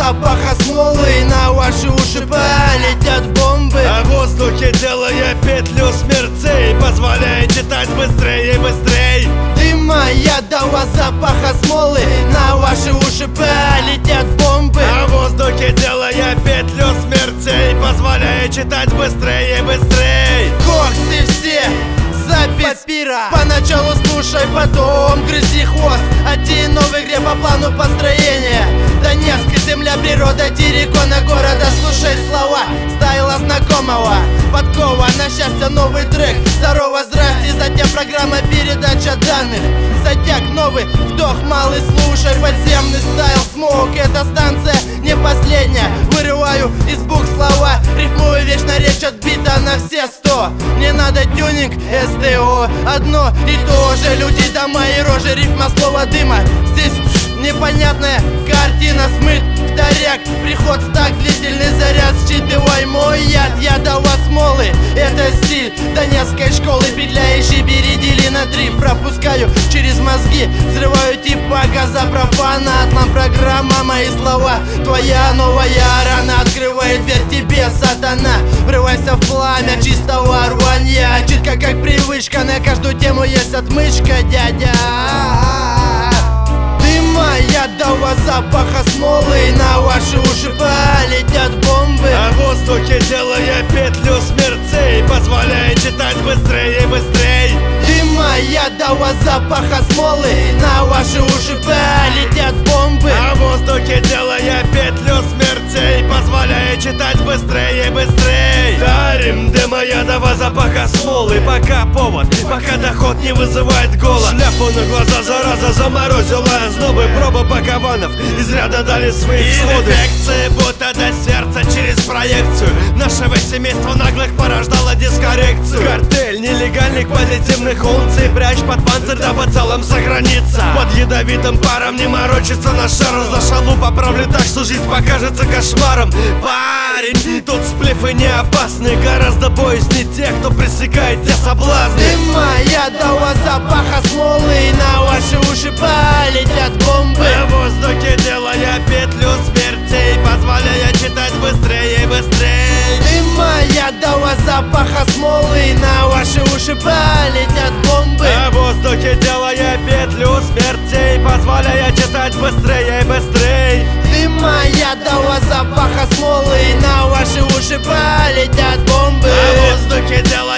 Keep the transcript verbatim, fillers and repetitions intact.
запаха смолы, на ваши уши полетят бомбы. А в воздухе делая петлю смерцей, позволяя читать быстрее и быстрей. Дыма ядового запаха смолы, на ваши уши полетят бомбы. А в воздухе делая петлю смерцей, позволяя читать быстрее и быстрей. Коксы все, запись пира. Поначалу слушай, потом грызи хвост. Один новый игре по плану построения. Донецк, земля, природа, террикона города. Слушай слова стайла знакомого. Подкова на счастье, новый трек. Здорово, здрасте, затем программа передача данных. Затяг новый вдох, малый, слушай. Подземный стайл, смог, это станция не последняя. Вырываю из букв слова, рифмую вечно, речь отбита на все сто. Не надо тюнинг, СТО, одно и то же. Люди, дома и рожи, рифма слова дыма. Здесь непонятная картина, смыт вторяк. Приход в так, длительный заряд. Считывай мой яд, ядово смолы. Это стиль донецкой школы, петляющий бередили на три. Пропускаю через мозги, взрываю типа газа профана. Атлан программа, мои слова. Твоя новая рана открывает дверь тебе, сатана. Врывайся в пламя чистого рванья. Читка как привычка, на каждую тему есть отмычка, дядя. Дыма ядового запаха смолы, на ваши уши полетят бомбы. А в воздухе делая петлю смерцей, позволяя читать быстрее и быстрей. Дыма ядового запаха смолы, на ваши уши полетят бомбы. А в воздухе делая петлю смерцей, позволяя читать быстрее и быстрей. Дарим дыма ядового запаха смолы, пока повод, пока доход не вызывает голод. Шляпу на глаза, зараза, заморозила знобы. Проба пакованов изрядно дали свои всходы. Инфекции будто до сердца через проекцию. Нашего семейства наглых порождало дискоррекцию. Картель нелегальных позитивных унций, прячь под панцирь, да по целом сохранится. Под ядовитым паром не морочится на шару. За шалу поправлю так, что жизнь покажется кошмаром. Парень, тут сплифы не опасны, гораздо боязнее тех, кто пресекает те соблазны. Дыма ядового запаха смолы, на ваши уши полетят бомбы. А в воздухе делая петлю смертей, позволяя читать быстрее и быстрее. Дыма ядового запаха смолы, на ваши уши полетят бомбы. А в воздухе делая петлю смертей, позволяя читать быстрее и быстрее. Дыма ядового запаха смолы, на ваши уши полетят бомбы. А в воздухе делая